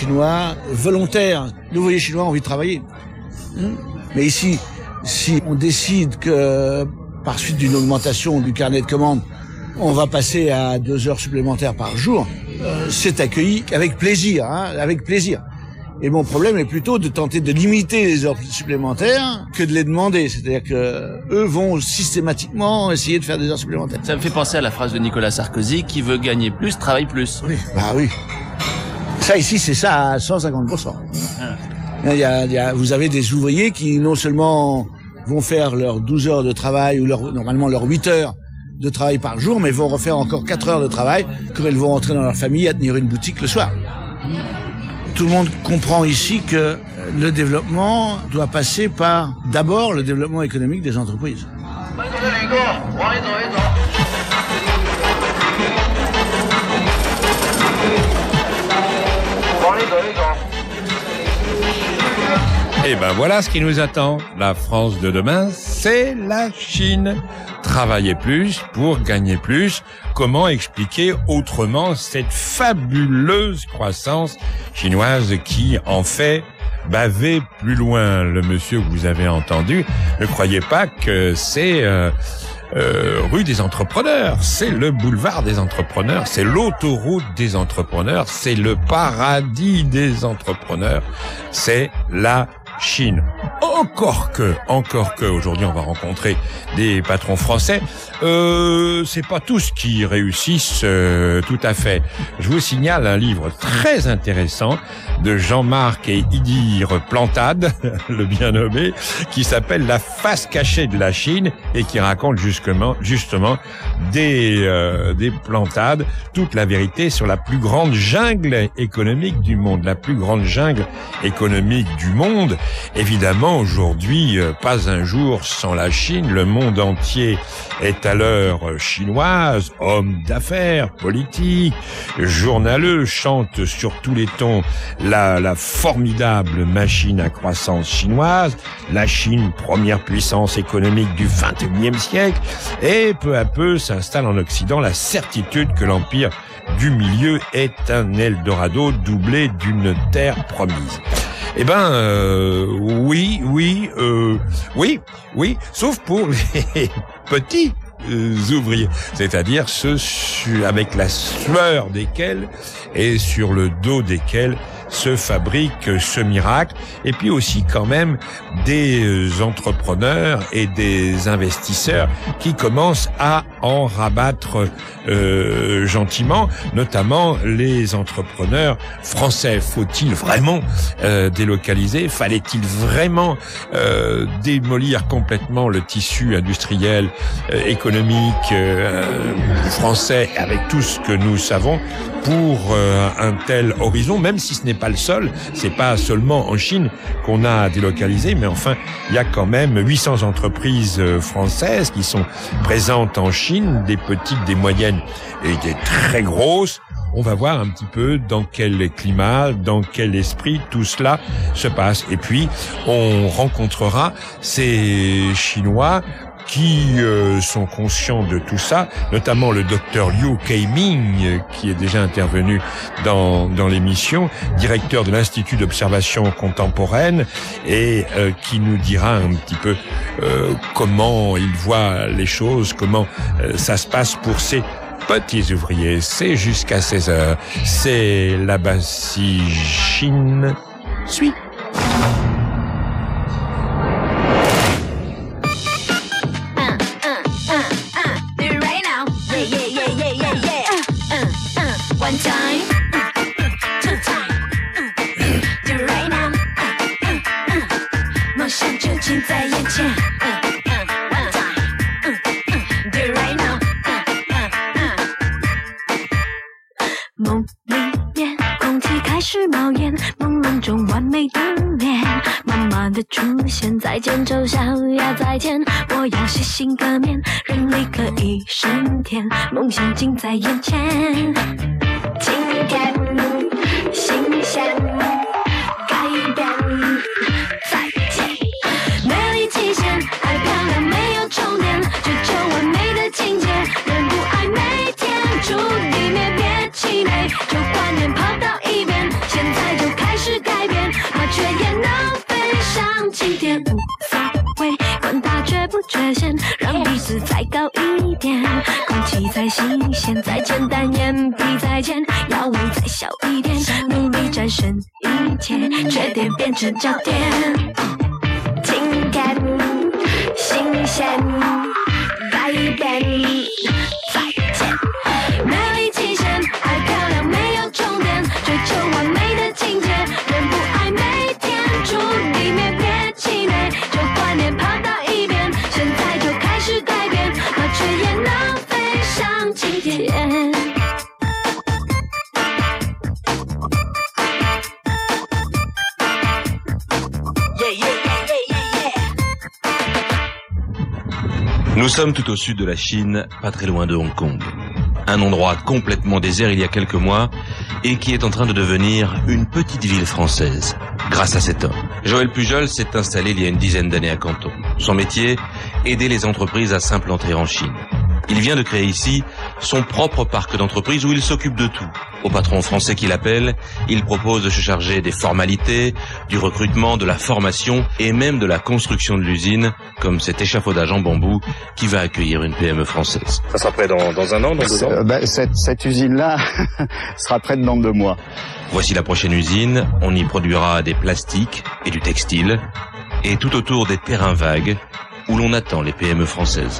Chinois volontaires. L'ouvrier chinois a envie de travailler. Mais ici, si on décide que, par suite d'une augmentation du carnet de commandes, on va passer à 2 heures supplémentaires par jour, c'est accueilli avec plaisir, avec plaisir. Et mon problème est plutôt de tenter de limiter les heures supplémentaires que de les demander. C'est-à-dire que eux vont systématiquement essayer de faire des heures supplémentaires. Ça me fait penser à la phrase de Nicolas Sarkozy qui veut gagner plus, travaille plus. Oui, oui. Ça ici, c'est ça à 150%. Vous avez des ouvriers qui non seulement vont faire leurs 12 heures de travail ou normalement leurs 8 heures de travail par jour, mais vont refaire encore 4 heures de travail quand ils vont rentrer dans leur famille à tenir une boutique le soir. Tout le monde comprend ici que le développement doit passer par d'abord le développement économique des entreprises. Et ben voilà ce qui nous attend. La France de demain, c'est la Chine. Travailler plus pour gagner plus. Comment expliquer autrement cette fabuleuse croissance chinoise qui en fait baver plus loin? Le monsieur que vous avez entendu, ne croyez pas que c'est rue des entrepreneurs, c'est le boulevard des entrepreneurs, c'est l'autoroute des entrepreneurs, c'est le paradis des entrepreneurs, c'est la Chine. Encore que, aujourd'hui on va rencontrer des patrons français. C'est pas tous qui réussissent tout à fait. Je vous signale un livre très intéressant de Jean-Marc et Idir Plantade, le bien nommé, qui s'appelle La face cachée de la Chine et qui raconte justement des plantades, toute la vérité sur la plus grande jungle économique du monde, la plus grande jungle économique du monde. Évidemment, aujourd'hui, pas un jour sans la Chine. Le monde entier est à l'heure chinoise. Hommes d'affaires, politiques, journaleux chantent sur tous les tons la formidable machine à croissance chinoise. La Chine, première puissance économique du XXIe siècle. Et peu à peu s'installe en Occident la certitude que l'empire du milieu est un Eldorado doublé d'une terre promise. Eh ben, oui, sauf pour les petits ouvriers, c'est-à-dire ceux avec la sueur desquels et sur le dos desquels se fabrique ce miracle, et puis aussi quand même des entrepreneurs et des investisseurs qui commencent à en rabattre gentiment, notamment les entrepreneurs français. Faut-il vraiment délocaliser? Fallait-il vraiment démolir complètement le tissu industriel, économique français avec tout ce que nous savons pour un tel horizon, même si ce n'est pas le seul, c'est pas seulement en Chine qu'on a délocalisé, mais enfin, il y a quand même 800 entreprises françaises qui sont présentes en Chine, des petites, des moyennes et des très grosses. On va voir un petit peu dans quel climat, dans quel esprit tout cela se passe. Et puis, on rencontrera ces Chinois qui sont conscients de tout ça, notamment le docteur Liu Keiming, qui est déjà intervenu dans l'émission, directeur de l'Institut d'observation contemporaine, et qui nous dira un petit peu comment il voit les choses, comment ça se passe pour ces petits ouvriers. C'est jusqu'à 16h. C'est là-bas si Chine suit. One time, two time, do it right now. 梦想就近在眼前。One time, do it right now. 梦里面空气开始冒烟，朦胧中完美的脸，慢慢的出现，再见丑小鸭再见，我要洗心革面，人力可以升天，梦想近在眼前。今天新鲜改变再见，美丽极限爱漂亮没有终点，追求完美的境界，人不爱每天注定灭，别气馁，旧观念抛到一边，现在就开转身一切，缺点变成焦点。情感新鲜，改变再见，美丽极限，爱漂亮没有终点，追求完美的境界，人不爱每天住地面，别气馁，就观念抛到一边，现在就开始改变，麻雀也能飞上青天。 Nous sommes tout au sud de la Chine, pas très loin de Hong Kong. Un endroit complètement désert il y a quelques mois et qui est en train de devenir une petite ville française grâce à cet homme. Joël Pujol s'est installé il y a une dizaine d'années à Canton. Son métier, aider les entreprises à s'implanter en Chine. Il vient de créer ici son propre parc d'entreprises où il s'occupe de tout. Au patron français qui l'appelle, il propose de se charger des formalités, du recrutement, de la formation et même de la construction de l'usine, comme cet échafaudage en bambou qui va accueillir une PME française. Ça sera prêt dans un an, dans 2 ans Cette usine-là sera prête dans 2 mois. Voici la prochaine usine. On y produira des plastiques et du textile. Et tout autour des terrains vagues où l'on attend les PME françaises.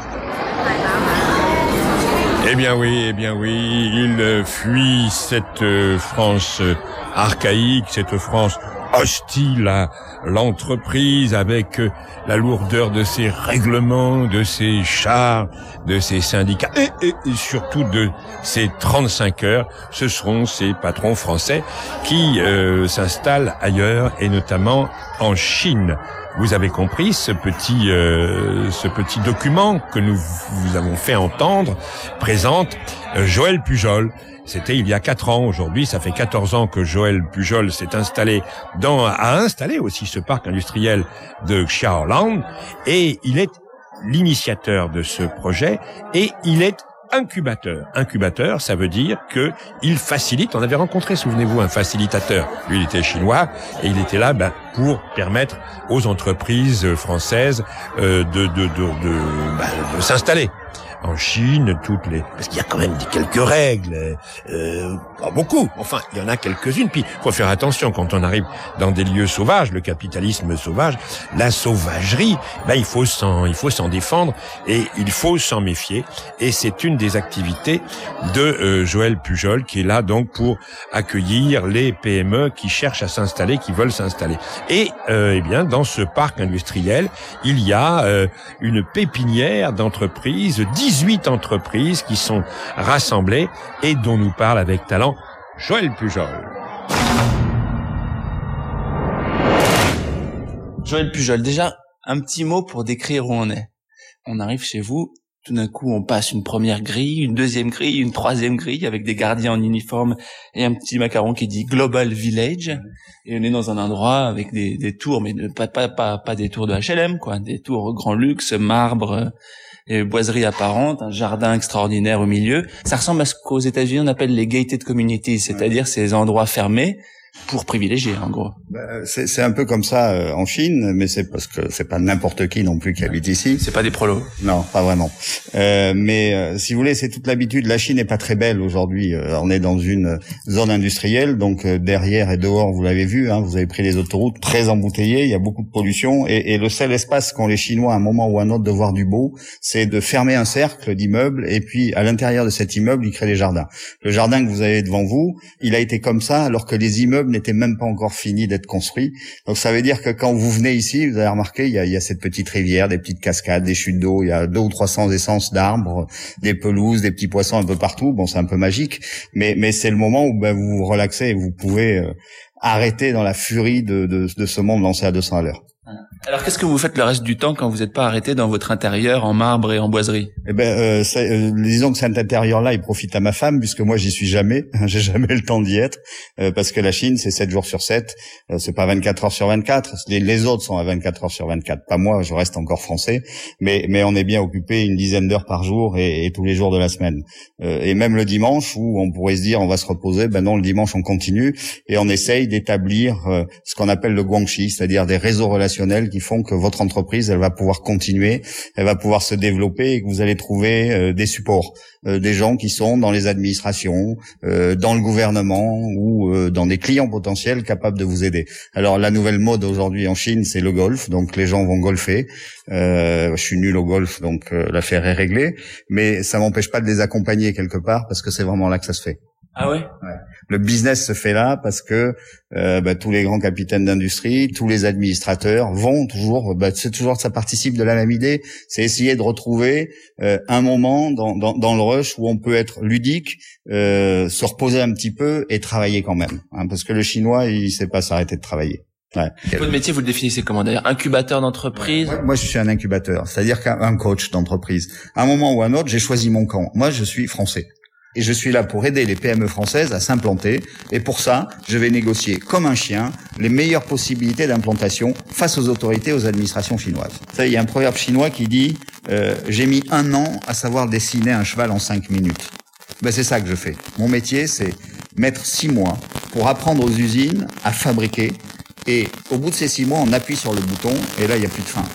Eh bien oui, il fuit cette France archaïque, cette France hostile à l'entreprise avec la lourdeur de ses règlements, de ses chars, de ses syndicats et surtout de ses 35 heures. Ce seront ces patrons français qui s'installent ailleurs et notamment en Chine. Vous avez compris, ce petit document que nous vous avons fait entendre présente Joël Pujol. C'était il y a 4 ans. Aujourd'hui, ça fait 14 ans que Joël Pujol s'est installé a installé aussi ce parc industriel de Xiaolan et il est l'initiateur de ce projet et il est incubateur. Incubateur, ça veut dire que il facilite. On avait rencontré, souvenez-vous, un facilitateur. Lui, il était chinois et il était là pour permettre aux entreprises françaises de s'installer en Chine, parce qu'il y a quand même quelques règles, pas beaucoup, enfin il y en a quelques-unes, puis il faut faire attention quand on arrive dans des lieux sauvages, le capitalisme sauvage, la sauvagerie, il faut s'en défendre et il faut s'en méfier, et c'est une des activités de Joël Pujol qui est là donc pour accueillir les PME qui cherchent à s'installer, qui veulent s'installer. Et eh bien dans ce parc industriel, il y a une pépinière d'entreprises, 18 entreprises qui sont rassemblées et dont nous parle avec talent Joël Pujol. Joël Pujol, déjà, un petit mot pour décrire où on est. On arrive chez vous, tout d'un coup, on passe une première grille, une deuxième grille, une troisième grille avec des gardiens en uniforme et un petit macaron qui dit Global Village. Et on est dans un endroit avec des tours, mais pas des tours de H&M, quoi, des tours grand luxe, marbre, et boiseries apparentes, un jardin extraordinaire au milieu. Ça ressemble à ce qu'aux États-Unis on appelle les gated communities, c'est-à-dire ces endroits fermés pour privilégier, en gros. C'est un peu comme ça en Chine, mais c'est parce que c'est pas n'importe qui non plus qui habite ici. C'est pas des prolos. Non, pas vraiment. Mais si vous voulez, c'est toute l'habitude. La Chine est pas très belle aujourd'hui. On est dans une zone industrielle, donc derrière et dehors, vous l'avez vu, vous avez pris les autoroutes très embouteillées. Il y a beaucoup de pollution et le seul espace qu'ont les Chinois à un moment ou à un autre de voir du beau, c'est de fermer un cercle d'immeubles et puis à l'intérieur de cet immeuble, ils créent des jardins. Le jardin que vous avez devant vous, il a été comme ça alors que les immeubles n'étaient même pas encore finis d'être construits. Donc ça veut dire que quand vous venez ici, vous avez remarqué, il y a cette petite rivière, des petites cascades, des chutes d'eau, il y a 200 ou 300 essences d'arbres, des pelouses, des petits poissons un peu partout. Bon, c'est un peu magique, mais c'est le moment où vous vous relaxez et vous pouvez arrêter dans la furie de ce monde lancé à 200 à l'heure. Alors, qu'est-ce que vous faites le reste du temps quand vous n'êtes pas arrêté dans votre intérieur en marbre et en boiserie? Disons que cet intérieur-là, il profite à ma femme, puisque moi, j'y suis jamais. J'ai jamais le temps d'y être, parce que la Chine, c'est 7 jours sur 7. C'est pas 24 heures sur 24. Les autres sont à 24 heures sur 24. Pas moi, je reste encore français. Mais on est bien occupé une dizaine d'heures par jour et tous les jours de la semaine. Et même le dimanche, où on pourrait se dire, on va se reposer, non, le dimanche, on continue et on essaye d'établir ce qu'on appelle le guangxi, c'est-à-dire des réseaux relationnels potentiels qui font que votre entreprise, elle va pouvoir continuer, elle va pouvoir se développer et que vous allez trouver des supports, des gens qui sont dans les administrations, dans le gouvernement ou dans des clients potentiels capables de vous aider. Alors la nouvelle mode aujourd'hui en Chine, c'est le golf, donc les gens vont golfer. Je suis nul au golf, donc l'affaire est réglée, mais ça m'empêche pas de les accompagner quelque part parce que c'est vraiment là que ça se fait. Ah ouais? Ouais. Le business se fait là parce que tous les grands capitaines d'industrie, tous les administrateurs vont toujours, c'est toujours, ça participe de la même idée, c'est essayer de retrouver un moment dans le rush où on peut être ludique, se reposer un petit peu et travailler quand même, hein, parce que le Chinois il sait pas s'arrêter de travailler. Ouais. Votre métier, vous le définissez comment d'ailleurs? Incubateur d'entreprise? Moi, je suis un incubateur, c'est-à-dire qu'un coach d'entreprise. À un moment ou à un autre, j'ai choisi mon camp. Moi, je suis français. Et je suis là pour aider les PME françaises à s'implanter. Et pour ça, je vais négocier comme un chien les meilleures possibilités d'implantation face aux autorités, aux administrations chinoises. Ça, il y a un proverbe chinois qui dit j'ai mis 1 an à savoir dessiner un cheval en 5 minutes. C'est ça que je fais. Mon métier, c'est mettre 6 mois pour apprendre aux usines à fabriquer. Et au bout de ces 6 mois, on appuie sur le bouton et là, il n'y a plus de fin.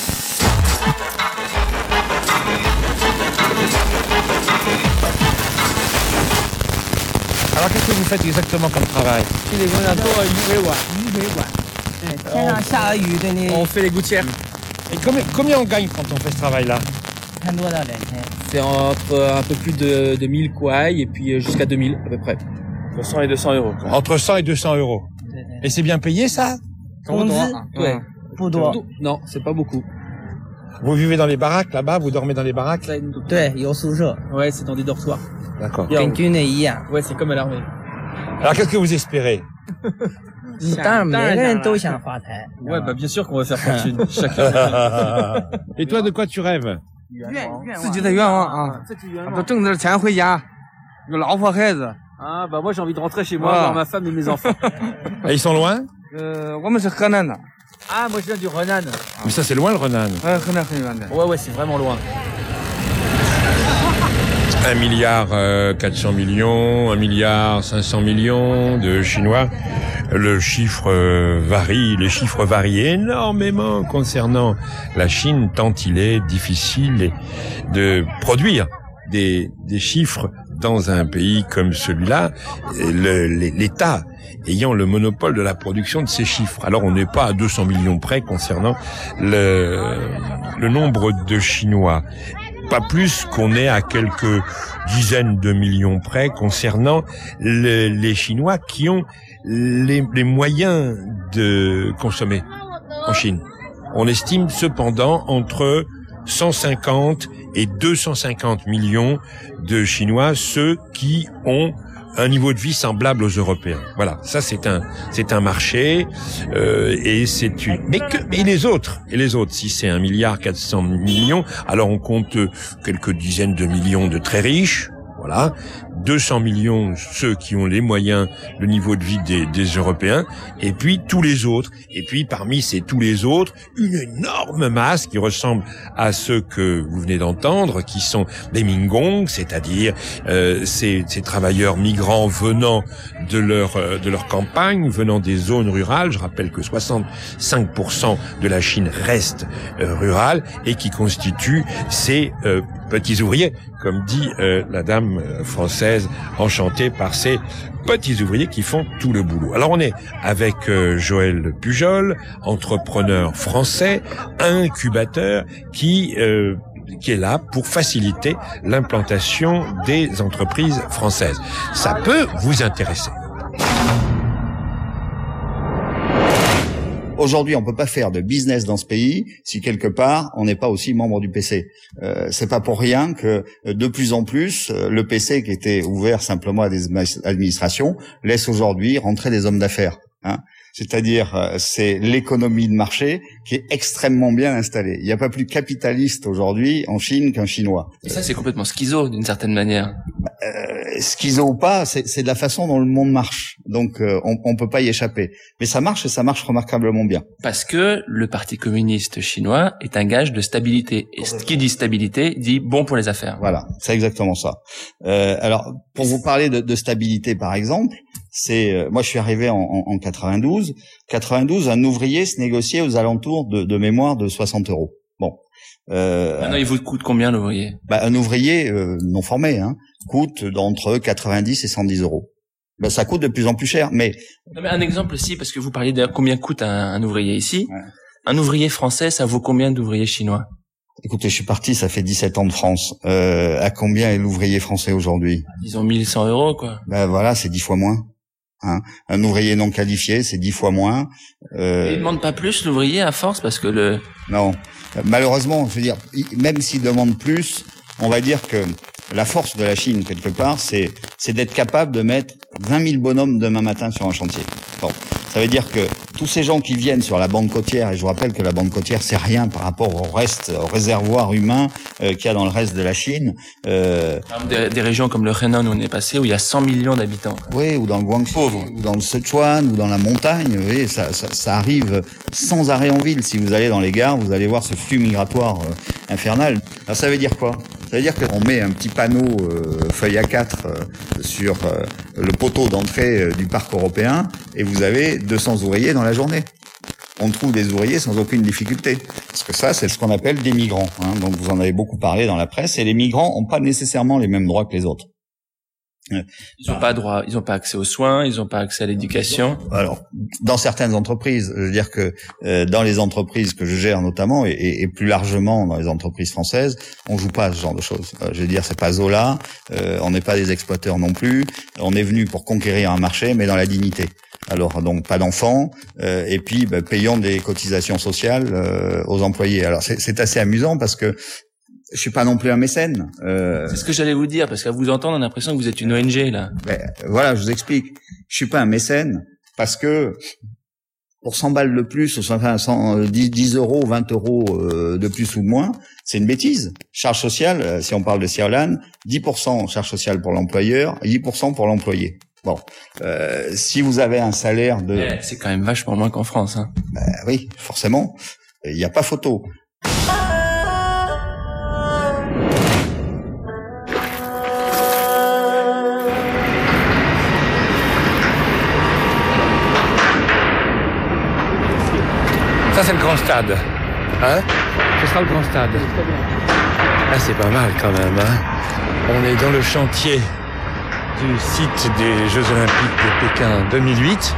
Alors, qu'est-ce que vous faites exactement comme travail? On fait les gouttières. Et combien on gagne quand on fait ce travail-là? C'est entre un peu plus de 1000 kuai et puis jusqu'à 2000 à peu près. Entre 100 et 200 euros. Quoi. Entre 100 et 200 euros. Et c'est bien payé, ça? Ouais. Non, c'est pas beaucoup. Vous vivez dans les baraques, là-bas? Vous dormez dans les baraques? Ouais, c'est dans des dortoirs. D'accord. Ouais, c'est comme à l'armée. Alors, qu'est-ce que vous espérez? Ouais, bien sûr qu'on va faire fortune. Chacun. Et toi, de quoi tu rêves? Ah, moi j'ai envie de rentrer chez moi, voir ma femme et mes enfants. Et ils sont loin? Ah, moi je viens du Renan. Mais ça, c'est loin, le Renan. Ouais, c'est vraiment loin. 1 milliard 400 millions, 1 milliard 500 millions de Chinois. Le chiffre varie, les chiffres varient énormément concernant la Chine, tant il est difficile de produire des chiffres dans un pays comme celui-là, l'État ayant le monopole de la production de ces chiffres. Alors on n'est pas à 200 millions près concernant le nombre de Chinois. Pas plus qu'on est à quelques dizaines de millions près concernant les Chinois qui ont les moyens de consommer en Chine. On estime cependant entre 150 et 250 millions de Chinois, ceux qui ont un niveau de vie semblable aux Européens. Voilà, ça c'est un marché et c'est une. Mais les autres, si c'est 1 milliard 400 millions, alors on compte quelques dizaines de millions de très riches. Voilà, 200 millions ceux qui ont les moyens, le niveau de vie des Européens, et puis tous les autres. Et puis parmi tous les autres, une énorme masse qui ressemble à ceux que vous venez d'entendre, qui sont des Minggong, c'est-à-dire ces travailleurs migrants venant de leur campagne, venant des zones rurales. Je rappelle que 65% de la Chine reste rurale et qui constituent ces petits ouvriers, comme dit la dame française, enchantée par ces petits ouvriers qui font tout le boulot. Alors on est avec Joël Pujol, entrepreneur français, incubateur, qui est là pour faciliter l'implantation des entreprises françaises. Ça peut vous intéresser. Aujourd'hui, on peut pas faire de business dans ce pays si quelque part on n'est pas aussi membre du PC. C'est pas pour rien que de plus en plus le PC, qui était ouvert simplement à des administrations, laisse aujourd'hui rentrer des hommes d'affaires. C'est-à-dire, c'est l'économie de marché qui est extrêmement bien installée. Il n'y a pas plus capitaliste aujourd'hui en Chine qu'un Chinois. Et ça, c'est complètement schizo d'une certaine manière. Schizo ou pas, c'est de la façon dont le monde marche. Donc, on peut pas y échapper. Mais ça marche et ça marche remarquablement bien. Parce que le Parti communiste chinois est un gage de stabilité. Et ce qui dit stabilité dit bon pour les affaires. Voilà, c'est exactement ça. Alors, pour vous parler de stabilité, par exemple, moi, je suis arrivé en 92. 92, un ouvrier se négociait aux alentours de mémoire de 60 €. Bon. Maintenant, il vous coûte combien l'ouvrier? Un ouvrier non formé coûte entre 90 et 110 €. Ça coûte de plus en plus cher, mais... Non, mais un exemple aussi, parce que vous parliez de combien coûte un ouvrier ici. Ouais. Un ouvrier français, ça vaut combien d'ouvriers chinois? Écoutez, je suis parti, ça fait 17 ans de France. À combien est l'ouvrier français aujourd'hui? Disons 1100 €, quoi. Voilà, c'est 10 fois moins. Un ouvrier non qualifié, c'est 10 fois moins. Il demande pas plus l'ouvrier à force, parce que Non. Malheureusement, je veux dire, même s'il demande plus, on va dire que la force de la Chine, quelque part, c'est d'être capable de mettre 20 000 bonhommes demain matin sur un chantier. Bon. Ça veut dire que tous ces gens qui viennent sur la bande côtière, et je vous rappelle que la bande côtière, c'est rien par rapport au réservoir humain qu'il y a dans le reste de la Chine. Des régions comme le Henan où on est passé, où il y a 100 millions d'habitants. Oui, ou dans le Guangxi, ou dans le Sichuan, ou dans la montagne. Vous voyez, ça arrive sans arrêt en ville. Si vous allez dans les gares, vous allez voir ce flux migratoire infernal. Alors ça veut dire quoi? Ça veut dire qu'on met un petit panneau feuille A4 sur le poteau d'entrée du parc européen et vous avez 200 ouvriers dans la journée. On trouve des ouvriers sans aucune difficulté. Parce que ça, c'est ce qu'on appelle des migrants. Donc vous en avez beaucoup parlé dans la presse. Et les migrants n'ont pas nécessairement les mêmes droits que les autres. Ils ont pas droit, ils ont pas accès aux soins, ils ont pas accès à l'éducation. Alors, dans certaines entreprises, je veux dire que dans les entreprises que je gère notamment et plus largement dans les entreprises françaises, on joue pas à ce genre de choses. Je veux dire, c'est pas Zola, on n'est pas des exploiteurs non plus. On est venu pour conquérir un marché, mais dans la dignité. Alors donc pas d'enfants et puis payons des cotisations sociales aux employés. Alors c'est assez amusant parce que je suis pas non plus un mécène. C'est ce que j'allais vous dire, parce qu'à vous entendre, on a l'impression que vous êtes une ONG, là. Voilà, je vous explique. Je suis pas un mécène parce que pour 100 balles de plus, enfin 10 €, 20 € de plus ou de moins, c'est une bêtise. Charge sociale, si on parle de Xiaolan, 10% charge sociale pour l'employeur, 10% pour l'employé. Bon, si vous avez un salaire de... C'est quand même vachement moins qu'en France. Oui, forcément. Il n'y a pas photo. Ça, c'est le grand stade. Ce sera le grand stade. Ah, c'est pas mal quand même. On est dans le chantier du site des Jeux Olympiques de Pékin 2008.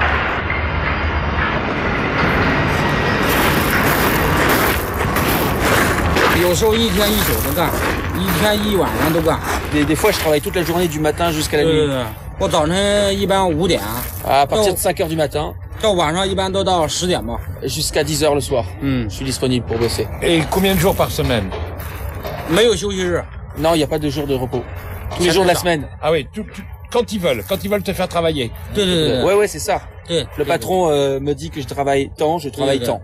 Des fois, je travaille toute la journée du matin jusqu'à la nuit. À partir de 5 heures du matin. Jusqu'à 10 heures le soir. Je suis disponible pour bosser. Et combien de jours par semaine? Non, il n'y a pas de jour de repos. Tous les jours de la semaine. Ah oui, quand ils veulent te faire travailler. Ouais, c'est ça. Le patron me dit que je travaille tant, je travaille tant.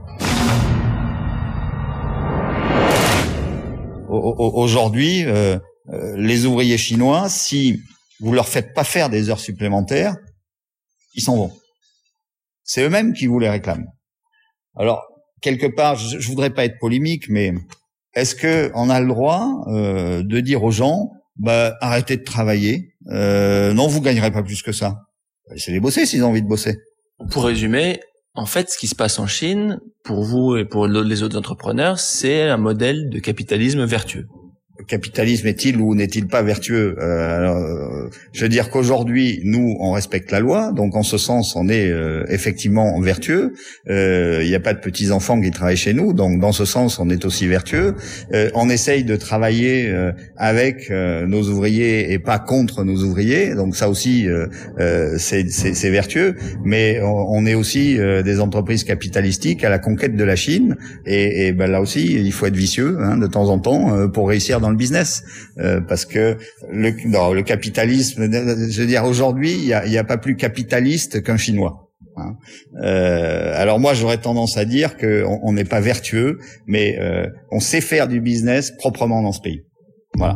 Aujourd'hui, les ouvriers chinois, si vous leur faites pas faire des heures supplémentaires, ils s'en vont. C'est eux-mêmes qui vous les réclament. Alors, quelque part, je voudrais pas être polémique, mais est-ce que on a le droit de dire aux gens, arrêtez de travailler, non, vous gagnerez pas plus que ça. Laissez-les bosser s'ils ont envie de bosser. Pour résumer, en fait, ce qui se passe en Chine, pour vous et pour les autres entrepreneurs, c'est un modèle de capitalisme vertueux. Le capitalisme est-il ou n'est-il pas vertueux? Je veux dire qu'aujourd'hui, nous, on respecte la loi, donc en ce sens, on est effectivement vertueux. Il n'y a pas de petits-enfants qui travaillent chez nous, donc dans ce sens, on est aussi vertueux. On essaye de travailler avec nos ouvriers et pas contre nos ouvriers, donc ça aussi, c'est vertueux. Mais on est aussi des entreprises capitalistiques à la conquête de la Chine, et là aussi, il faut être vicieux de temps en temps pour réussir dans le business, parce que le capitalisme, je veux dire, aujourd'hui, il y a pas plus capitaliste qu'un Chinois. Alors moi, j'aurais tendance à dire que on n'est pas vertueux, mais on sait faire du business proprement dans ce pays. Voilà.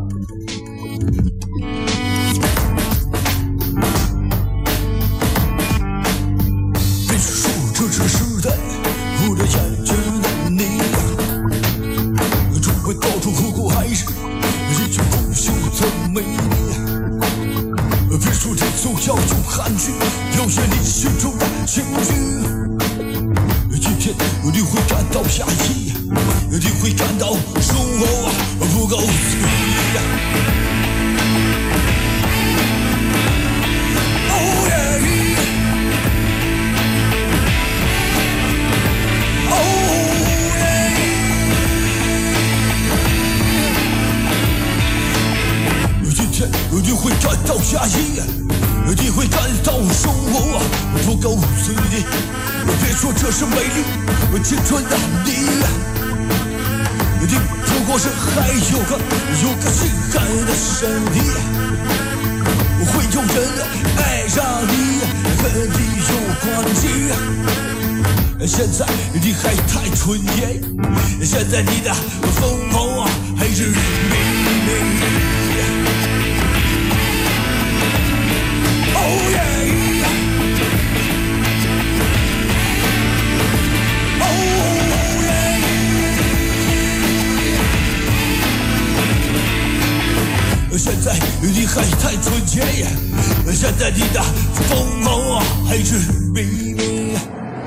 到便宜，你会感到生活不够随意。Oh yeah， Oh yeah， 今天你会感到便宜，你会感到生活不够随意。别说这是美丽青春的你，你不过是还有个性感的身体，会有人爱上你和你有关系。现在你还太纯洁，现在你的疯狂还是秘密。Oh yeah。现在你还太纯洁，现在你的疯狂还是秘密。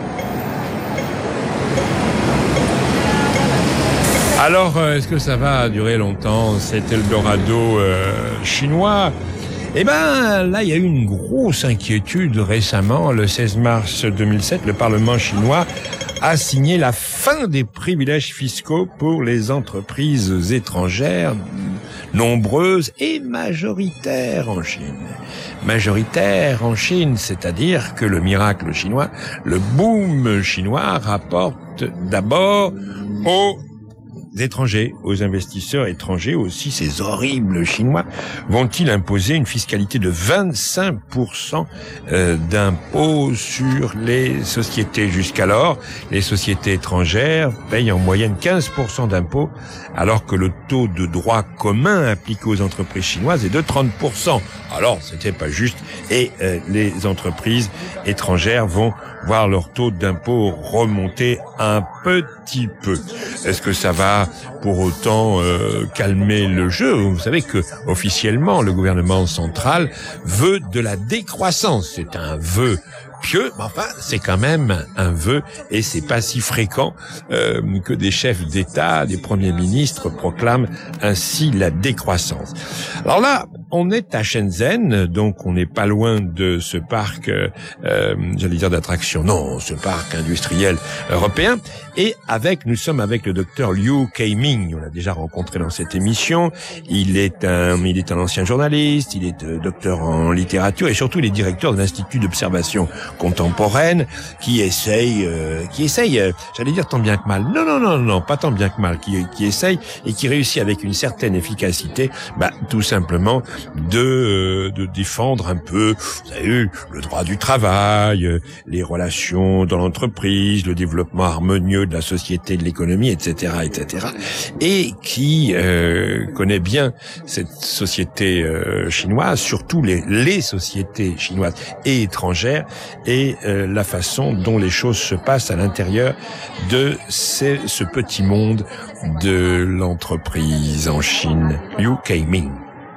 Alors, est-ce que ça va durer longtemps, cet Eldorado chinois? Eh ben, là, il y a eu une grosse inquiétude récemment. Le 16 mars 2007, le Parlement chinois a signé la fin des privilèges fiscaux pour les entreprises étrangères, nombreuses et majoritaires en Chine. Majoritaires en Chine, c'est-à-dire que le miracle chinois, le boom chinois rapporte d'abord aux étrangers, aux investisseurs étrangers aussi. Ces horribles Chinois vont-ils imposer une fiscalité de 25% d'impôts sur les sociétés? Jusqu'alors, les sociétés étrangères payent en moyenne 15% d'impôts, alors que le taux de droit commun appliqué aux entreprises chinoises est de 30%. Alors, c'était pas juste, et les entreprises étrangères vont voir leur taux d'impôt remonter un petit peu. Est-ce que ça va pour autant calmer le jeu? Vous savez que officiellement le gouvernement central veut de la décroissance. C'est un vœu pieux, mais enfin c'est quand même un vœu, et c'est pas si fréquent que des chefs d'État, des premiers ministres proclament ainsi la décroissance. Alors là, on est à Shenzhen, donc on n'est pas loin de ce parc, j'allais dire d'attraction, non, ce parc industriel européen, et nous sommes avec le docteur Liu Keiming. On l'a déjà rencontré dans cette émission. Il est un ancien journaliste, il est docteur en littérature, et surtout il est directeur de l'Institut d'observation contemporaine, qui essaye, j'allais dire tant bien que mal. Non, pas tant bien que mal, qui essaye et qui réussit avec une certaine efficacité, tout simplement de défendre un peu, vous avez vu, le droit du travail, les relations dans l'entreprise, le développement harmonieux de la société, de l'économie, etc., et qui connaît bien cette société chinoise, surtout les sociétés chinoises et étrangères, et la façon dont les choses se passent à l'intérieur de ce petit monde de l'entreprise en Chine. Liu Keiming.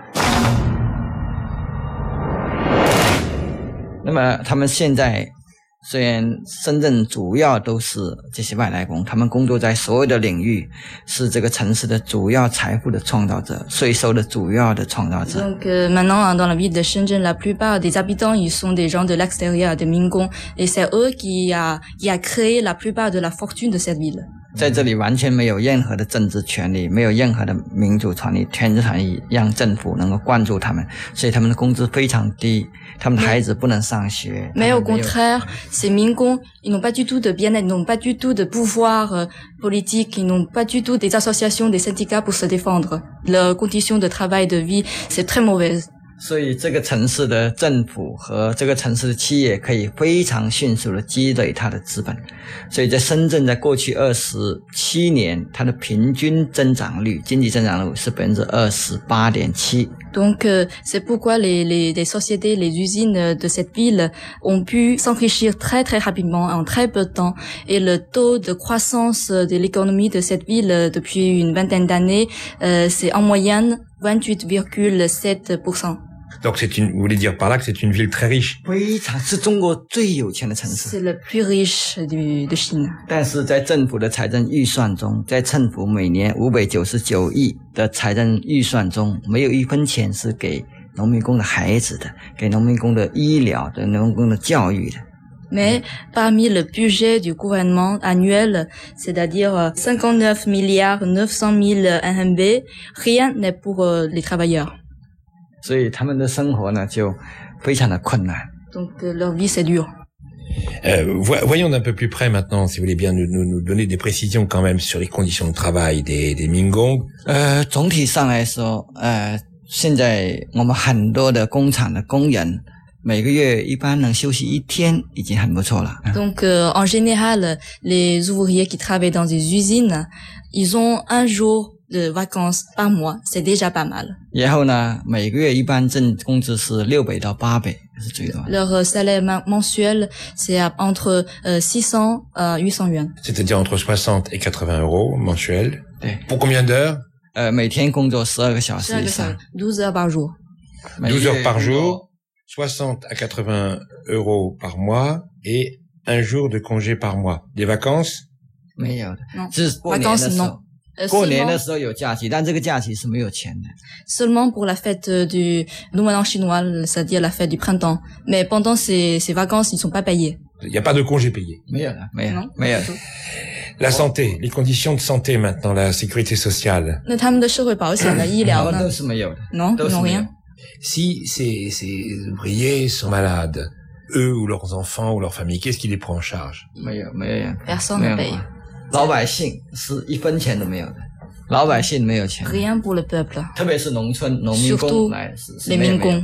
那么他们现在虽然深圳主要都是这些外来工，他们工作在所有的领域，是这个城市的主要财富的创造者，税收的主要的创造者。 Donc maintenant dans la ville de Shenzhen, la plupart des habitants ils sont des gens de l'extérieur, des Mingon, et c'est eux qui a créé la plupart de la fortune de cette ville. 在这里完全没有任何的政治权利，没有任何的民主权利，全是权利让政府能够灌注他们，所以他们的工资非常低，他们的孩子不能上学。 Mais au contraire, ces Mingon, ils n'ont pas du tout de bien-être, ils n'ont pas du tout de pouvoir politique, ils n'ont pas du tout des associations, des syndicats pour se défendre. Leurs conditions de travail, de vie, c'est très mauvaise. 所以这个城市的政府和这个城市的企业可以非常迅速的积累它的资本，所以在深圳在过去27年，它的平均增长率，经济增长率是 28.7%。 Donc c'est pourquoi les sociétés, les usines de cette ville ont pu s'enrichir très très rapidement en très peu de temps, et le taux de croissance de l'économie de cette ville depuis une vingtaine d'années, c'est en moyenne 28,7%. Donc vous voulez dire par là que c'est une ville très riche. 非常是中国最有钱的城市。 C'est le plus riche de Chine. 但是在政府的财政预算中，在政府每年599亿的财政预算中，没有1分钱是给农民工的孩子的，给农民工的医疗的、农民工的教育的。 Mais parmi le budget du gouvernement annuel, c'est-à-dire 59 milliards 900 000 RMB, rien n'est pour les travailleurs. 所以他们的生活呢就非常的困难。 Donc leur vie c'est dur. Voyons d'un peu plus près maintenant, si vous voulez bien nous donner des précisions quand même sur les conditions de travail des Minggong. 总体上来说，现在我们很多的工厂的工人每个月一般能休息1天已经很不错了。 Donc en général, les ouvriers qui travaillent dans des usines, ils ont un jour de vacances par mois, c'est déjà pas mal. 然后呢，每个月一般挣工资是600到800是最多。 Leur salaire mensuel, c'est entre 600 à 800 yuan. C'est-à-dire entre 60 et 80 euros mensuels. 对。 Pour combien d'heures? 每天工作12个小时以上。 12 heures par jour. 12 heures par jour, 60 à 80 euros par mois et un jour de congé par mois. Des vacances? 没有的。 Non. 这是过年的时 Vacances, 候。过年的时候有假期，但这个假期是没有钱的。 Seulement pour la fête du Nouvel An chinois, c'est-à-dire la fête du printemps. Mais pendant ces vacances, ils ne sont pas payés. Il n'y a pas de congé payé. 没有的，没有， Non. 没有的。 La santé, les conditions de santé maintenant, la sécurité sociale. 那他们的社会保险的医疗呢？ 都是没有的。 Non, 都 ils 是 n'ont 没有 rien. Si ces ouvriers sont malades, eux ou leurs enfants ou leur famille, qu'est-ce qui les prend en charge? 没有，没有。 Personne 没 ne 有 paye. 老百姓是1分钱都没有的，老百姓没有钱， Rien pour le peuple. 特别是农村农民工 Surtout 来是 les 没有 Minggong.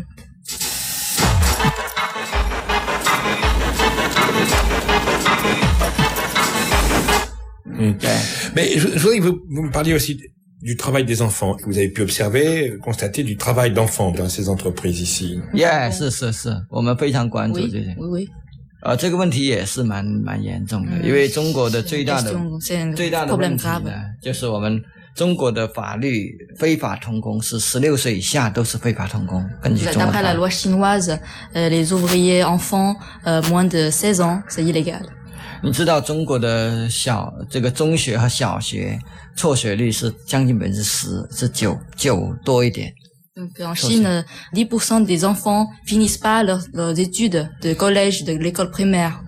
Mais je voudrais que vous me parliez aussi du travail des enfants, que vous avez pu observer, constater du travail d'enfants dans ces entreprises ici. Yeah, 是，我们非常关注 Oui, 这些。 oui, oui. 这个问题也是蛮严重的，因为中国的最大的 C'est un 最大的 problème 问题 grave. 呢，就是我们中国的法律非法童工是16岁以下都是非法童工，根据中国 D'après 法 la loi chinoise, les ouvriers enfants moins de 16 ans, c'est illégal. 你知道中国的这个中学和小学辍学率是将近10%，是9多一点。 Donc en Chine, 10% des enfants finissent pas leurs études de collège, de l'école primaire.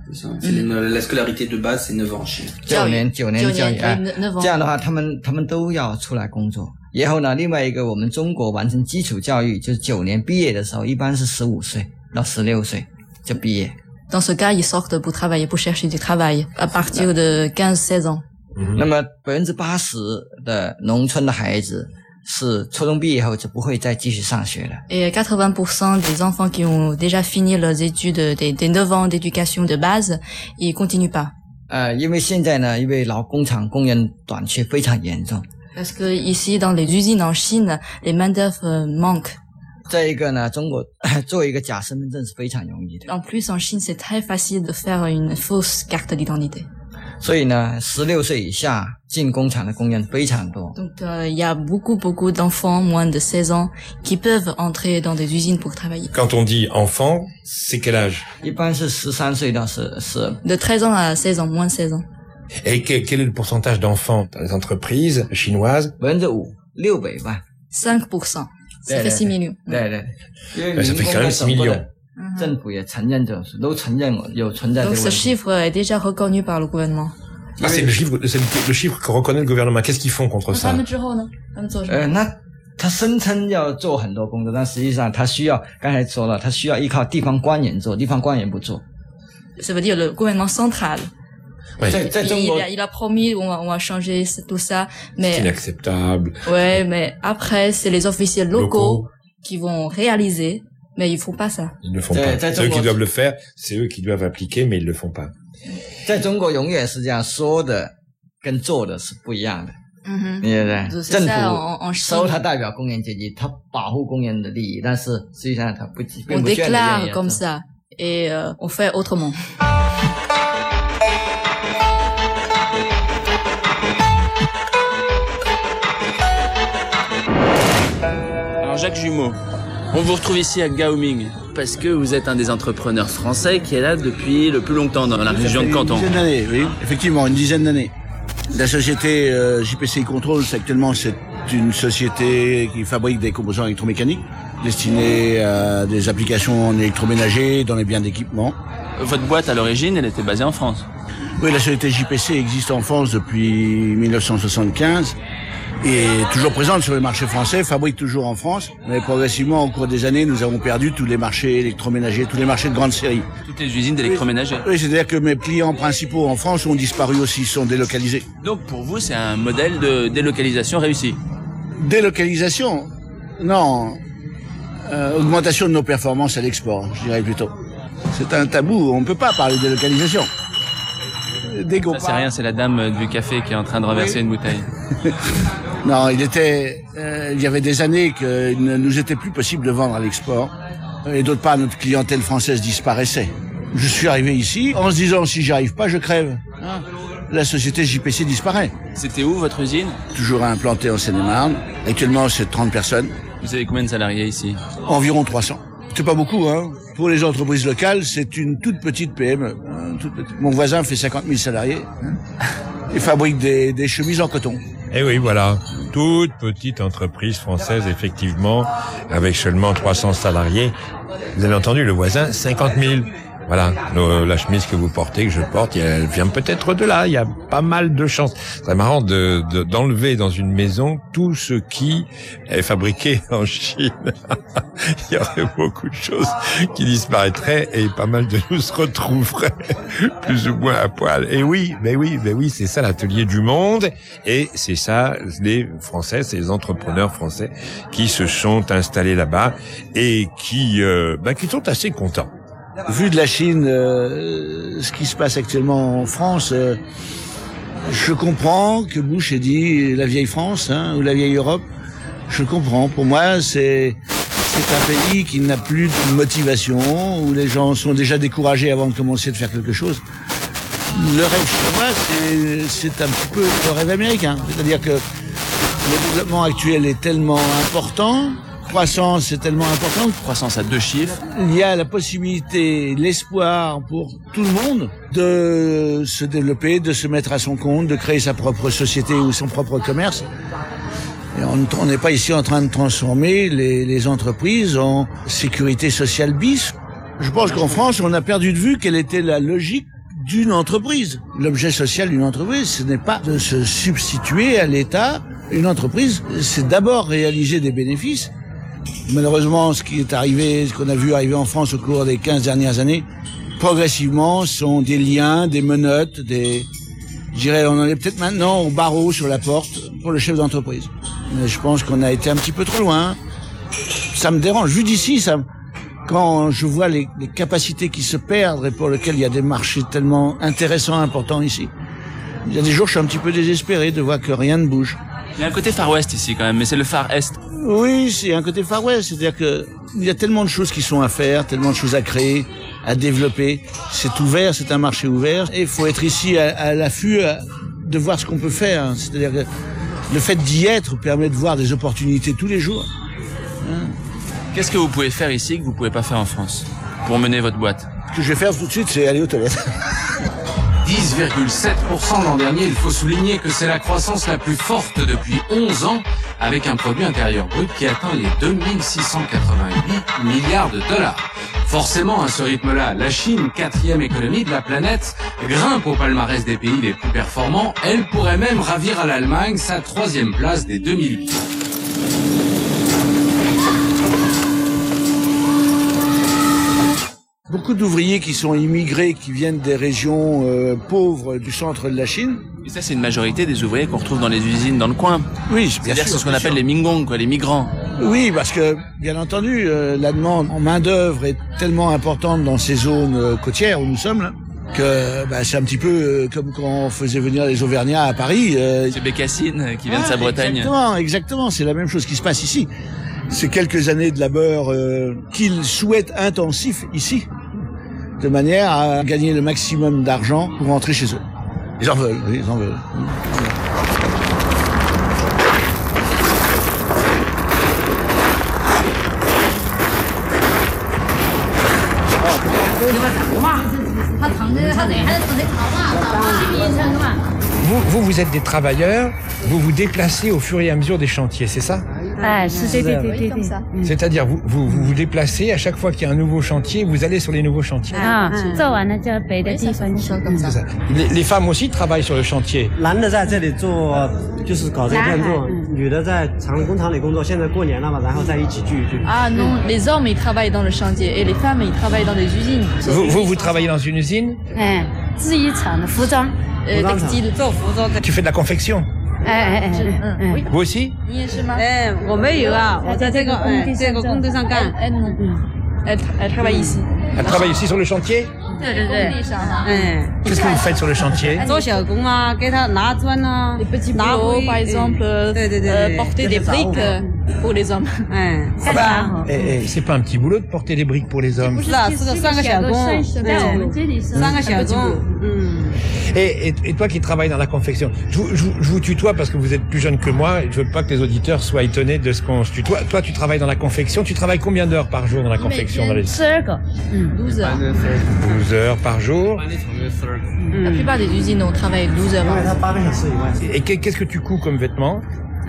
La scolarité de base, c'est 9 ans en Chine. 9年教育， 9 ans. 这样的话，他们都要出来工作。然后呢，另外一个，我们中国完成基础教育，就是9年毕业的时候，一般是15岁到16岁就毕业。 Dans ce cas, ils sortent pour travailler, pour chercher du travail à partir de 15-16 ans. 那么80%的农村的孩子是初中毕业后就不会再继续上学了。 Et 80% des enfants qui ont déjà fini leurs études des 9 ans d'éducation de base, ils continuent pas. 因为现在呢，因为劳工厂工人短缺非常严重。 Parce que ici, dans les usines en Chine, les main-d'œuvre manquent. 再一个呢，中国做一个假身份证是非常容易的。 En plus, en Chine, c'est très facile de faire une fausse carte d'identité. 所以呢，16岁以下进工厂的工人非常多。 Donc, il y a beaucoup d'enfants moins de 16 ans qui peuvent entrer dans des usines pour travailler. Quand on dit enfant, c'est quel âge? 一般是13岁到12。 De 13 ans à 16 ans, moins de 16 ans. Et quel est le pourcentage d'enfants dans les entreprises chinoises? 5%, 600万。 5%. Ça fait 6 millions. 对，因为 Ça fait quand même 6 millions. 政府也承认都承认有存在这 Donc 个 ce 问题。 chiffre est déjà reconnu par le gouvernement. Ah, c'est le chiffre que reconnaît le gouvernement. Qu'est-ce qu'ils font contre ça? 他们之后呢？他们做什么？ 那他声称要做很多工作，但实际上他需要，刚才说了，他需要依靠地方官员做，地方官员不做。 Ça veut dire le gouvernement central. Oui. 在中国 Il a promis on va changer tout ça, C'est mais inacceptable. ouais, mais après c'est les officiels locaux qui vont réaliser, mais ils font pas ça. Ils ne font pas. C'est eux qui doivent le faire, c'est eux qui doivent appliquer, mais ils le font pas. 在中国永远是这样说的，跟做的是不一样的。对不对？政府说他代表工人阶级，他保护工人的利益，但是实际上他并 On 不愿意 déclare comme ça et on fait autrement. Alors Jacques Jumeau, On vous retrouve ici à Gaoming parce que vous êtes un des entrepreneurs français qui est là depuis le plus longtemps dans la région de Canton. Une dizaine d'années, oui, effectivement, une dizaine d'années. La société JPCI Control, actuellement, c'est une société qui fabrique des composants électromécaniques destinés à des applications en électroménager, dans les biens d'équipement. Votre boîte, à l'origine, elle était basée en France. Oui, la société JPC existe en France depuis 1975 et est toujours présente sur le marché français, fabrique toujours en France. Mais progressivement, au cours des années, nous avons perdu tous les marchés électroménagers, tous les marchés de grande série. Toutes les usines d'électroménager. Oui, c'est-à-dire que mes clients principaux en France ont disparu aussi, sont délocalisés. Donc pour vous, c'est un modèle de délocalisation réussi. Délocalisation? Non. Augmentation de nos performances à l'export, je dirais plutôt. C'est un tabou, on ne peut pas parler de délocalisation. Ça, c'est rien, c'est la dame du café qui est en train de renverser une bouteille. Non, il y avait des années qu'il ne nous était plus possible de vendre à l'export. Et d'autre part, notre clientèle française disparaissait. Je suis arrivé ici en se disant, si j'y arrive pas, je crève. La société JPC disparaît. C'était où votre usine? Toujours implantée en Seine-et-Marne. Actuellement, c'est 30 personnes. Vous avez combien de salariés ici? Environ 300. C'est pas beaucoup, hein. Pour les entreprises locales, c'est une toute petite PME. Mon voisin fait 50 000 salariés. Il fabrique des chemises en coton. Et oui, voilà. Toute petite entreprise française, effectivement, avec seulement 300 salariés. Vous avez entendu, le voisin, 50 000. Voilà, la chemise que vous portez, que je porte, elle vient peut-être de là. Il y a pas mal de chances. C'est marrant d'enlever dans une maison tout ce qui est fabriqué en Chine. Il y aurait beaucoup de choses qui disparaîtraient et pas mal de nous se retrouveraient plus ou moins à poil. Et oui, c'est ça l'atelier du monde. Et c'est ça, les Français, c'est les entrepreneurs français qui se sont installés là-bas et qui sont assez contents. Vu de la Chine, ce qui se passe actuellement en France, je comprends que Bush ait dit la vieille France, ou la vieille Europe. Je comprends. Pour moi, c'est un pays qui n'a plus de motivation, où les gens sont déjà découragés avant de commencer de faire quelque chose. Le rêve chinois, c'est un petit peu le rêve américain. C'est-à-dire que le développement actuel est tellement important, croissance est tellement importante. Croissance à 2 chiffres. Il y a la possibilité, l'espoir pour tout le monde de se développer, de se mettre à son compte, de créer sa propre société ou son propre commerce. Et on n'est pas ici en train de transformer les entreprises en sécurité sociale bis. Je pense qu'en France, on a perdu de vue quelle était la logique d'une entreprise. L'objet social d'une entreprise, ce n'est pas de se substituer à l'État. Une entreprise, c'est d'abord réaliser des bénéfices. Malheureusement, ce qu'on a vu arriver en France au cours des 15 dernières années, progressivement, sont des liens, des menottes, je dirais, on en est peut-être maintenant au barreau sur la porte pour le chef d'entreprise. Mais je pense qu'on a été un petit peu trop loin. Ça me dérange. Vu d'ici, quand je vois les capacités qui se perdent et pour lesquelles il y a des marchés tellement intéressants, importants ici, il y a des jours, je suis un petit peu désespéré de voir que rien ne bouge. Il y a un côté Far West ici quand même, mais c'est le Far Est. Oui, c'est un côté Far West, c'est-à-dire que il y a tellement de choses qui sont à faire, tellement de choses à créer, à développer. C'est ouvert, c'est un marché ouvert, et il faut être ici à l'affût de voir ce qu'on peut faire. C'est-à-dire que le fait d'y être permet de voir des opportunités tous les jours. Qu'est-ce que vous pouvez faire ici que vous pouvez pas faire en France pour mener votre boîte? Ce que je vais faire tout de suite, c'est aller aux toilettes. 10,7% l'an dernier, il faut souligner que c'est la croissance la plus forte depuis 11 ans, avec un produit intérieur brut qui atteint les 2688 milliards de dollars. Forcément, à ce rythme-là, la Chine, 4e économie de la planète, grimpe au palmarès des pays les plus performants. Elle pourrait même ravir à l'Allemagne sa 3e place dès 2008. Beaucoup d'ouvriers qui sont immigrés, qui viennent des régions pauvres du centre de la Chine. Et ça, c'est une majorité des ouvriers qu'on retrouve dans les usines dans le coin. Oui, c'est-à-dire que c'est ce qu'on appelle les Mingong, les migrants. Oui, parce que, bien entendu, la demande en main-d'œuvre est tellement importante dans ces zones côtières où nous sommes, là, que c'est un petit peu comme quand on faisait venir les Auvergnats à Paris. C'est Bécassine qui vient de sa Bretagne. Exactement, c'est la même chose qui se passe ici. C'est quelques années de labeur qu'ils souhaitent intensif ici, de manière à gagner le maximum d'argent pour rentrer chez eux. Ils en veulent, oui, ils en veulent. Vous êtes des travailleurs, vous vous déplacez au fur et à mesure des chantiers, c'est ça? Oui, comme ça. C'est-à-dire, vous déplacez, à chaque fois qu'il y a un nouveau chantier, vous allez sur les nouveaux chantiers. Oui, ça fonctionne comme ça. C'est ça. Les femmes aussi travaillent sur le chantier. Ah non, les hommes ils travaillent dans le chantier et les femmes ils travaillent dans des usines. Vous travaillez dans une usine? Textile. Tu fais de la confection? Oui. Vous aussi? Elle travaille ici. Elle travaille ici sur le chantier? Qu'est-ce que vous faites sur le chantier? Les petits boulots, par exemple, porter des briques pour les hommes. C'est pas un petit boulot de porter des briques pour les hommes. Et toi qui travailles dans la confection, je vous tutoie parce que vous êtes plus jeune que moi et je veux pas que les auditeurs soient étonnés de ce qu'on se tutoie. Toi, tu travailles dans la confection. Tu travailles combien d'heures par jour dans la confection? 12 heures. 12 heures par jour. La plupart des usines, on travaille 12 heures par jour. Et qu'est-ce que tu couds comme vêtements?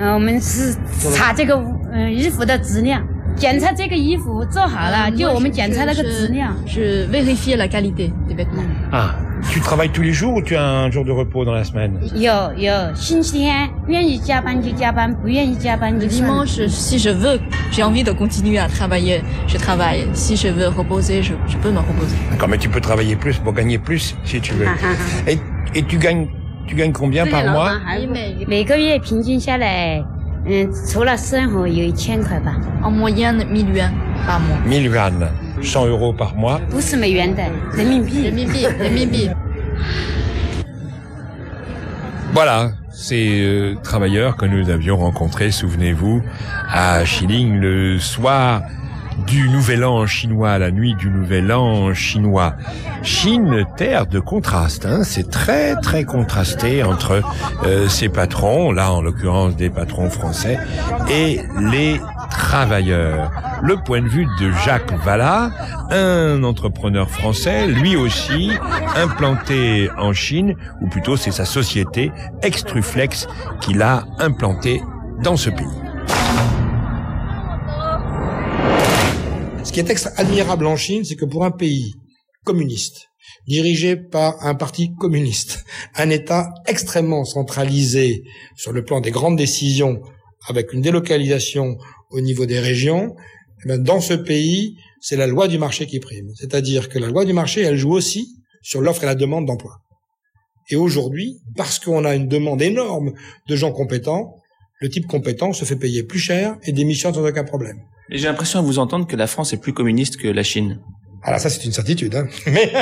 Je vérifie la qualité des vêtements. Ah, tu travailles tous les jours ou tu as un jour de repos dans la semaine? Le dimanche, si je veux, j'ai envie de continuer à travailler, je travaille. Si je veux reposer, je peux me reposer. D'accord, mais tu peux travailler plus pour gagner plus si tu veux. Et tu gagnes combien par mois? En moyenne, 1000 yuan par mois. 1000 yuan, 100 euros par mois. Voilà, ces travailleurs que nous avions rencontrés, souvenez-vous, à Shilin le soir du Nouvel An chinois, la nuit du Nouvel An chinois. Chine, terre de contraste, hein, c'est très très contrasté entre ces patrons, là en l'occurrence des patrons français, et les travailleurs. Le point de vue de Jacques Valla, un entrepreneur français, lui aussi implanté en Chine, ou plutôt c'est sa société Extruflex qui l'a implanté dans ce pays. Ce qui est admirable en Chine, c'est que pour un pays communiste, dirigé par un parti communiste, un État extrêmement centralisé sur le plan des grandes décisions, avec une délocalisation au niveau des régions, dans ce pays, c'est la loi du marché qui prime. C'est-à-dire que la loi du marché, elle joue aussi sur l'offre et la demande d'emploi. Et aujourd'hui, parce qu'on a une demande énorme de gens compétents, le type compétent se fait payer plus cher et démissionne sans aucun problème. Et j'ai l'impression à vous entendre que la France est plus communiste que la Chine. Alors ça, c'est une certitude, hein. Mais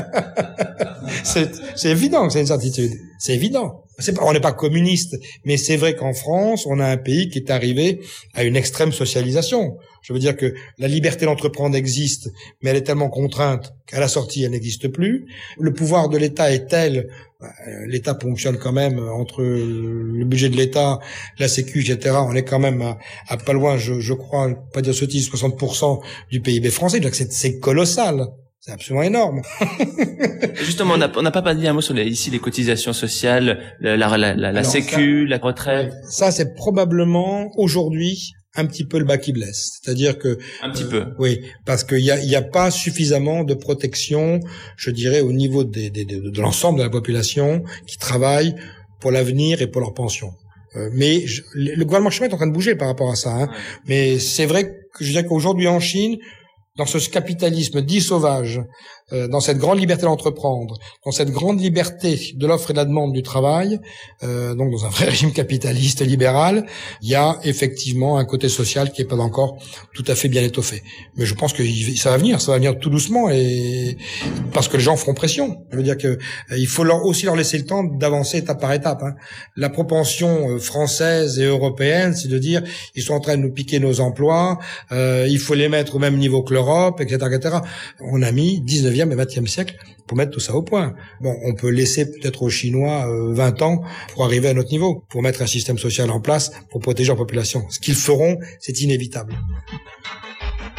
c'est évident que c'est une certitude. C'est évident. On n'est pas communiste, mais c'est vrai qu'en France, on a un pays qui est arrivé à une extrême socialisation. Je veux dire que la liberté d'entreprendre existe, mais elle est tellement contrainte qu'à la sortie, elle n'existe plus. Le pouvoir de l'État est tel, l'État fonctionne quand même entre le budget de l'État, la Sécu, etc. On est quand même à pas loin, je crois, pas dire sottise, 60% du PIB français. Donc c'est colossal. C'est absolument énorme. Justement, on n'a pas dit un mot sur ici les cotisations sociales, la Sécu, la retraite. Ça, c'est probablement aujourd'hui un petit peu le bas qui blesse. C'est-à-dire que un petit peu. Oui, parce qu'il y a pas suffisamment de protection, je dirais, au niveau de l'ensemble de la population qui travaille pour l'avenir et pour leur pension. Mais le gouvernement chinois est en train de bouger par rapport à ça. Hein. Mais c'est vrai que je dirais qu'aujourd'hui en Chine, dans ce capitalisme dit sauvage, dans cette grande liberté d'entreprendre, dans cette grande liberté de l'offre et de la demande du travail, donc dans un vrai régime capitaliste libéral, il y a effectivement un côté social qui est pas encore tout à fait bien étoffé. Mais je pense que ça va venir tout doucement, et parce que les gens feront pression. Je veux dire que il faut aussi leur laisser le temps d'avancer étape par étape. Hein. La propension française et européenne, c'est de dire ils sont en train de nous piquer nos emplois, il faut les mettre au même niveau que l'Europe, etc., etc. On a mis 19e et 20e siècle pour mettre tout ça au point. Bon, on peut laisser peut-être aux Chinois 20 ans pour arriver à notre niveau, pour mettre un système social en place, pour protéger la population. Ce qu'ils feront, c'est inévitable.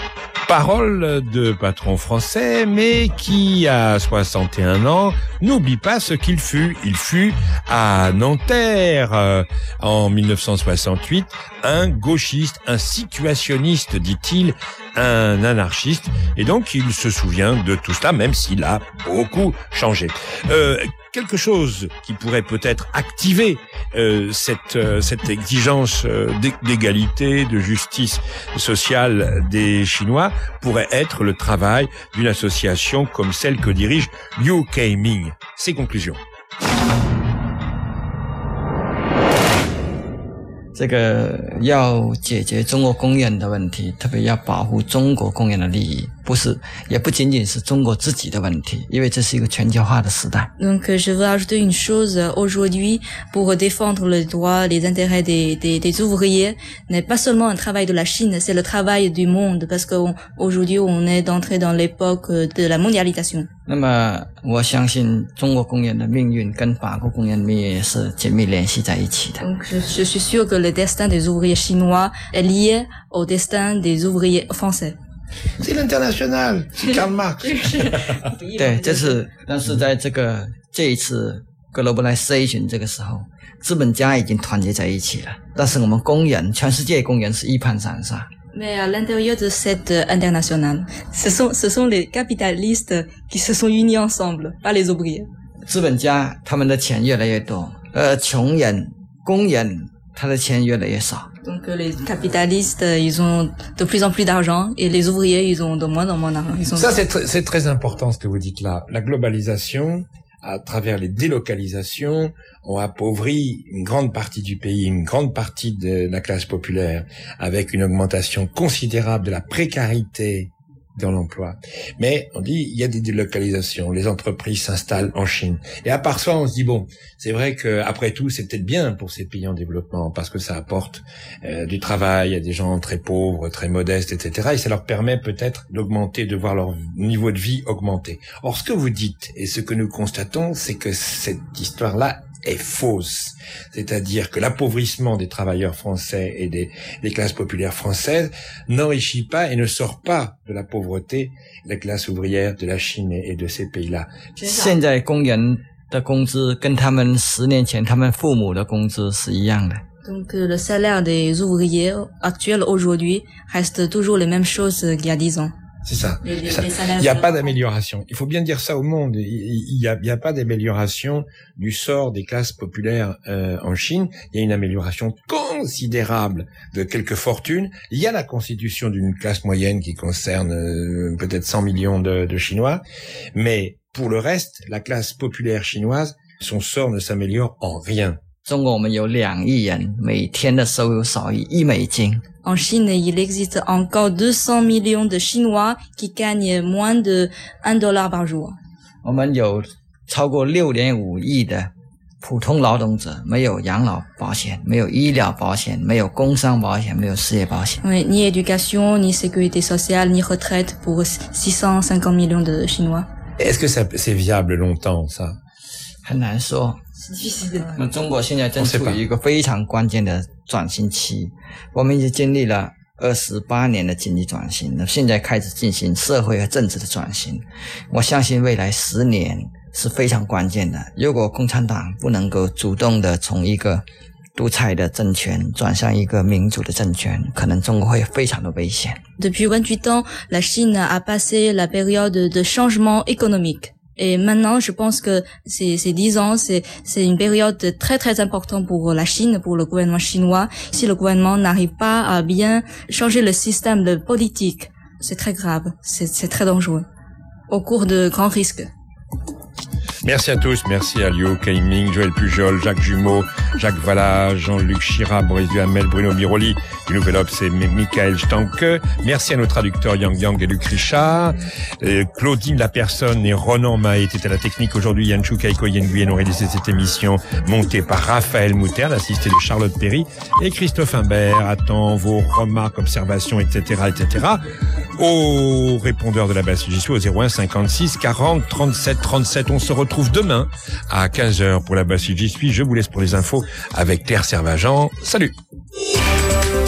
Parole de patron français, mais qui, à 61 ans, n'oublie pas ce qu'il fut. Il fut à Nanterre, en 1968, un gauchiste, un situationniste, dit-il, un anarchiste. Et donc, il se souvient de tout cela, même s'il a beaucoup changé. Quelque chose qui pourrait peut-être activer cette exigence d'égalité, de justice sociale des Chinois pourrait être le travail d'une association comme celle que dirige Liu Keiming. Ses conclusions. 这个要解决中国工人的问题，特别要保护中国工人的利益，也不仅仅是中国自己的问题，因为这是一个全球化的时代。 Donc je veux ajouter une chose aujourd'hui pour défendre les droits, les intérêts des ouvriers n'est pas seulement un travail de la Chine, c'est le travail du monde parce qu'aujourd'hui on est entré dans l'époque de la mondialisation. 那么我相信中国工人的命运跟法国工人命运是紧密联系在一起的。 Donc je suis sûr que le destin des ouvriers chinois est lié au destin des ouvriers français. C'est l'international, c'est Karl Marx. 对，但是在这一次 globalization 这个时候，资本家已经团结在一起了，但是我们工人，全世界工人是一盘散沙。 Mais à l'intérieur de cette internationale, ce sont les capitalistes qui se sont unis ensemble, pas les ouvriers. 资本家他们的钱越来越多，穷人、工人他的钱越来越少。 Donc les capitalistes, ils ont de plus en plus d'argent et les ouvriers, ils ont de moins en moins d'argent. Ça, c'est très important ce que vous dites là. La globalisation, à travers les délocalisations, ont appauvri une grande partie du pays, une grande partie de la classe populaire, avec une augmentation considérable de la précarité dans l'emploi. Mais on dit, il y a des délocalisations, les entreprises s'installent en Chine. Et à part ça, on se dit, bon, c'est vrai que après tout, c'est peut-être bien pour ces pays en développement, parce que ça apporte du travail à des gens très pauvres, très modestes, etc. Et ça leur permet peut-être d'augmenter, de voir leur niveau de vie augmenter. Or, ce que vous dites, et ce que nous constatons, c'est que cette histoire-là est fausse. C'est-à-dire que l'appauvrissement des travailleurs français et des classes populaires françaises n'enrichit pas et ne sort pas de la pauvreté les classes ouvrières de la Chine et de ces pays-là. 现在工人的工资跟他们10年前他们父母的工资是一样的。 Donc le salaire des ouvriers actuels aujourd'hui reste toujours les mêmes choses qu'il y a 10 ans. C'est ça. Il n'y a pas d'amélioration. Il faut bien dire ça au monde. Il y a pas d'amélioration du sort des classes populaires en Chine. Il y a une amélioration considérable de quelques fortunes. Il y a la constitution d'une classe moyenne qui concerne peut-être 100 millions de Chinois. Mais pour le reste, la classe populaire chinoise, son sort ne s'améliore en rien. 中国我们有2亿人，每天的收入少于1美金。 En Chine, il existe encore 200 millions de Chinois qui gagnent moins de $1 par jour. 我们有超过6.5亿的普通劳动者，没有养老保险，没有医疗保险，没有工伤保险，没有失业保险。 Oui, ni éducation, ni sécurité sociale, ni retraite pour 650 millions de Chinois. Est-ce que c'est viable longtemps, ça? 很难说。 那中国现在正处于一个非常关键的转型期，我们已经经历了28年的经济转型，现在开始进行社会和政治的转型。我相信未来10年是非常关键的。如果共产党不能够主动的从一个独裁的政权转向一个民主的政权，可能中国会非常的危险。 Depuis 28 ans, la Chine a passé la période de changement économique. Et maintenant, je pense que ces 10 ans, c'est une période très très importante pour la Chine, pour le gouvernement chinois. Si le gouvernement n'arrive pas à bien changer le système de politique, c'est très grave, c'est très dangereux, au cours de grands risques. Merci à tous, merci à Liu Keiming, Joël Pujol, Jacques Jumeau, Jacques Valla, Jean-Luc Chira, Boris Duhamel, Bruno Biroli, du Nouvel Obs et Michael Stanke. Merci à nos traducteurs Yang Yang et Luc Richard. Claudine Lapersonne et Ronan Mahé étaient à la technique aujourd'hui. Yanchou Kaiko Yenguyen ont réalisé cette émission montée par Raphaël Mouterne, assisté de Charlotte Perry, et Christophe Imbert attend vos remarques, observations, etc., etc. Au répondeur de la base j'y suis au 01 56 40 37 37. On se retrouve demain à 15h pour la base j'y suis. Je vous laisse pour les infos avec Claire Servagent. Salut!